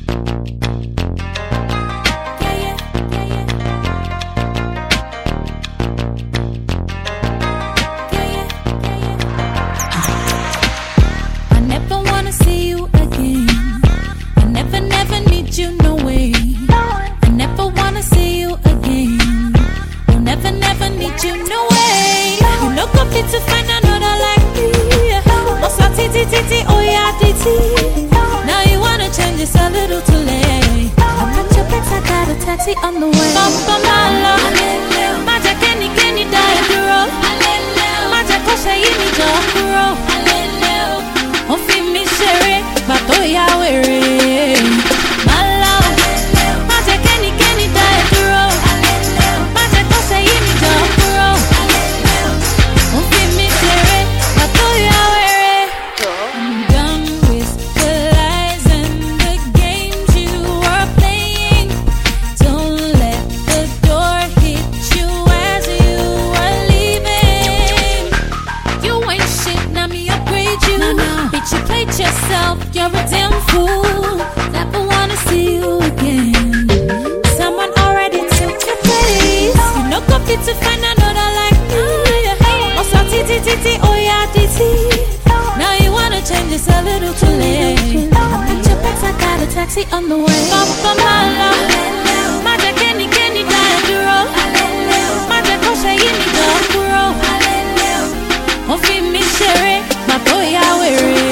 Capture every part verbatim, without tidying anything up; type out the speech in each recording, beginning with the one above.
To find another like me. What's up, T T T T, oh yeah, T T. Now you wanna change, it's a little too late. I got your bags, I got a taxi on the way. Papa Mala, Maja Kenny Kenny die duro. Maja Kosha Yini Jokuro. Ofi mi shere, Bato ya were. Mala, Maja Kenny Kenny die duro. Maja Kosha Yini Jokuro. Yourself, you're a damn fool. Never wanna see you again. Someone already took your place. You know, go fit to find another like me. Also, T T T T, oh yeah, T T. Now you wanna change, it's a little too late. I picked your bags, I got a taxi on the way. Papa Mala, Maja Kenny Kenny Diaduro. Maja Kosha Yini Dokuro. Ofi mi shere, Bato ya were.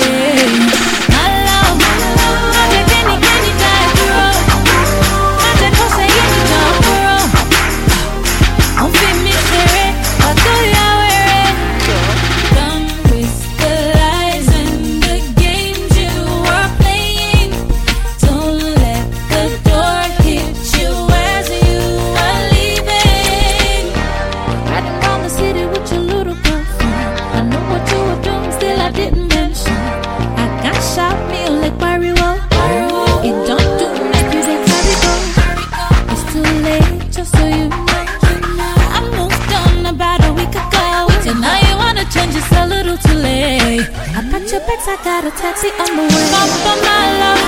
Change, it's a little too late. I got your bags, I got a taxi on the way. Papa Mala.